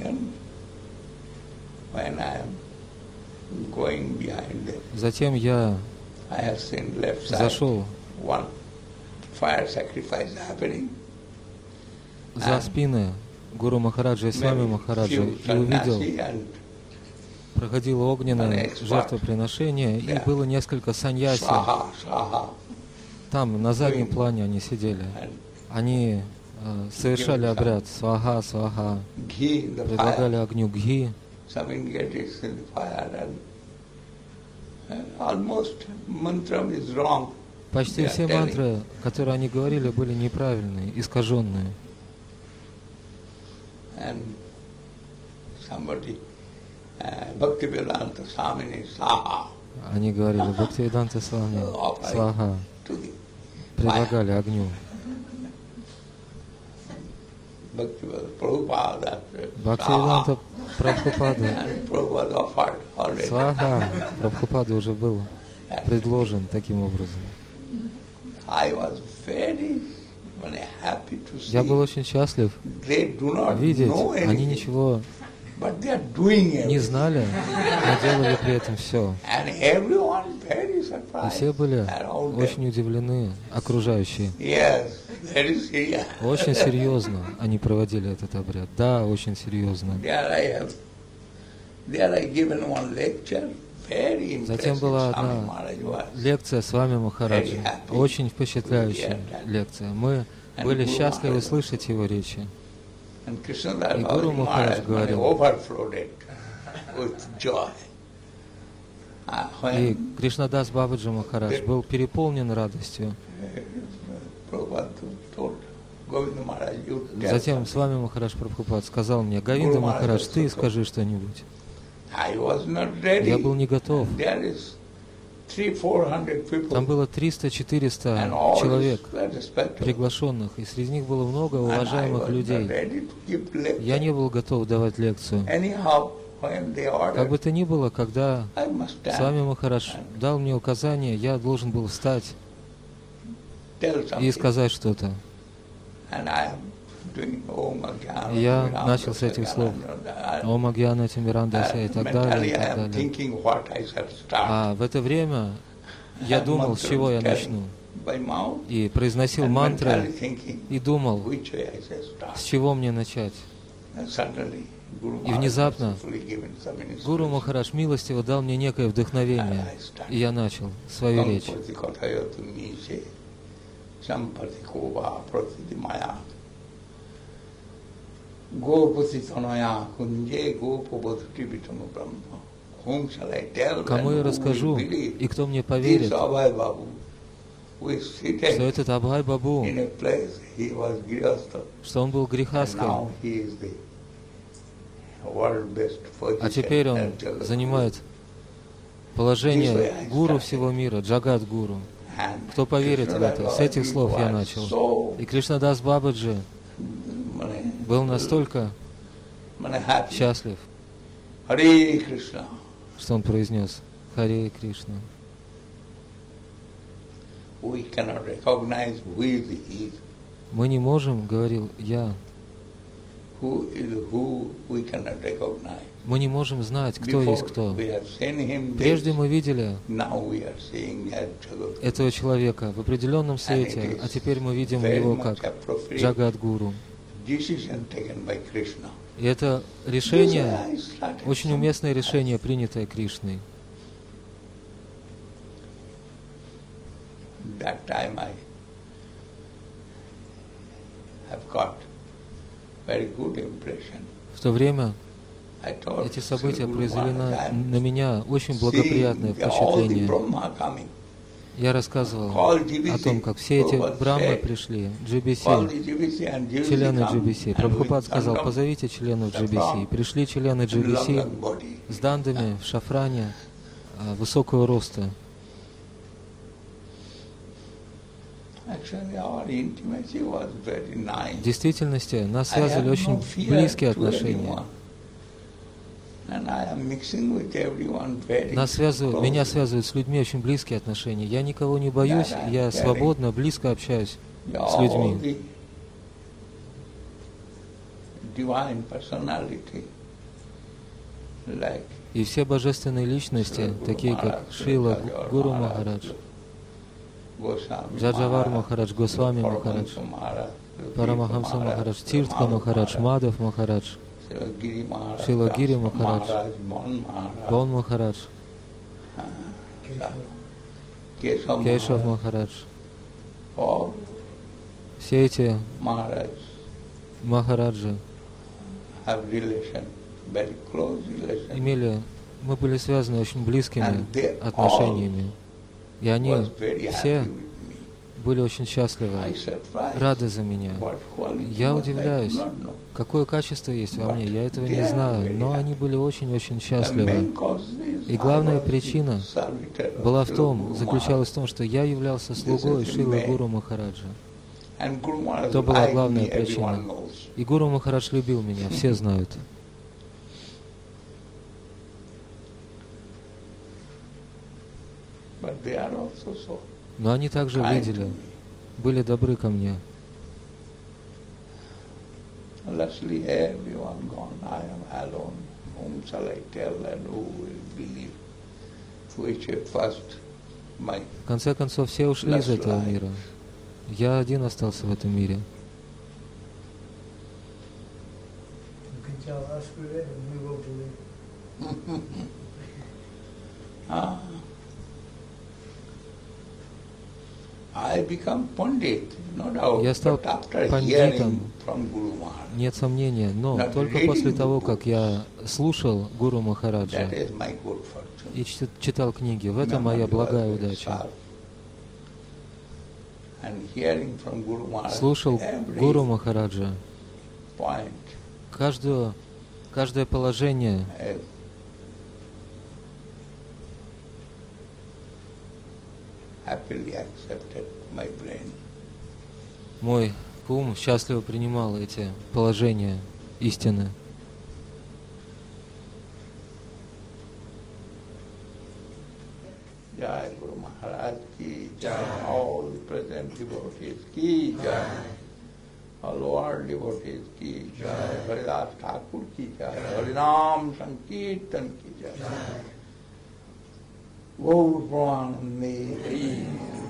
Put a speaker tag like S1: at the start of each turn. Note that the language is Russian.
S1: Затем я зашел за спины Гуру Махараджа и Свами Махараджа и увидел, проходило огненное жертвоприношение, и было несколько саньяси. Там, на заднем плане они сидели. Они совершали обряд сваха, сваха, предлагали огню гхи. Почти все мантры, которые они говорили, были неправильные, искаженные. Они говорили Бхактивиданта Свами Сваха, предлагали огню. Бхактивиданта Прабхупада Сваха Прабхупада уже был предложен таким образом. Я был очень счастлив видеть, они ничего не знали, но делали при этом все. И все были очень удивлены, окружающие. Очень серьезно они проводили этот обряд. Да, очень серьезно. Затем была одна лекция с вами, Махараджи. Очень впечатляющая лекция. Мы были счастливы слышать его речи. И Гуру Махарадж говорил, и Кришнадас Бабаджи Махарадж был переполнен радостью. Затем с вами Махарадж Прабхупад сказал мне: Говинда Махарадж, ты скажи что-нибудь. Я был не готов. Там было 300-400 человек приглашенных, и среди них было много уважаемых людей. Я не был готов давать лекцию. Как бы то ни было, когда Свами Махарадж дал мне указание, я должен был встать и сказать что-то. Я начал с этих слов. Ом Агьяна Тимирандаса и так далее, и так далее. А в это время я думал, с чего я начну. И произносил мантры, и думал, с чего мне начать. И внезапно Гуру Махарадж милостиво дал мне некое вдохновение, и я начал свою речь. Кому я расскажу, и кто мне поверит, что этот Абхай Бабу, что он был грихастой, а теперь он занимает положение гуру всего мира, Джагат Гуру. Кто поверит в это? С этих слов я начал. И Кришнадас Бабаджи был настолько счастлив, что он произнес Харе Кришна. Мы не можем, говорил я, мы не можем знать, кто есть кто. Прежде мы видели этого человека в определенном свете, а теперь мы видим его как Джагат-гуру. И это решение, очень уместное решение, принятое Кришной. В то время эти события произвели на меня очень благоприятное впечатление. Я рассказывал о том, как все эти брамы пришли, GBC, члены GBC. Прабхупад сказал: позовите членов GBC. Пришли члены GBC с дандами в шафране высокого роста. В действительности нас связывали очень близкие отношения. Меня связывают с людьми очень близкие отношения. Я никого не боюсь, я свободно, близко общаюсь с людьми. И все божественные личности, такие как Шрила Гуру Махарадж, Джаджавар Махарадж, Госвами Махарадж, Парамахамса Махарадж, Тиртха Махарадж, Мадхав Махарадж, Шрила Гири Махарадж, Бон Махарадж, Кешав Махарадж. Все эти Махараджи мы были связаны очень близкими отношениями. И они все были очень счастливы, рады за меня. Я удивляюсь, какое качество есть во мне, я этого не знаю, но они были очень-очень счастливы. И главная причина заключалась в том, что я являлся слугой Шрилы Гуру Махараджа. Это была главная причина. И Гуру Махарадж любил меня, все знают. Но они также видели, были добры ко мне. В конце концов, все ушли из этого мира. Я один остался в этом мире. Я стал пандитом, нет сомнения, но только после того, как я слушал Гуру Махараджа и читал книги, в этом моя благая удача. Слушал Гуру Махараджа, каждое положение мой ум счастливо принимал эти положения истины.
S2: Jai Guru Maharaj ki Jai, all present devotees ki Jai, all world devotees ki Jai, Haridas Thakur ki Jai, Harinam Sankirtan ki Jai, Gaur Pramanande.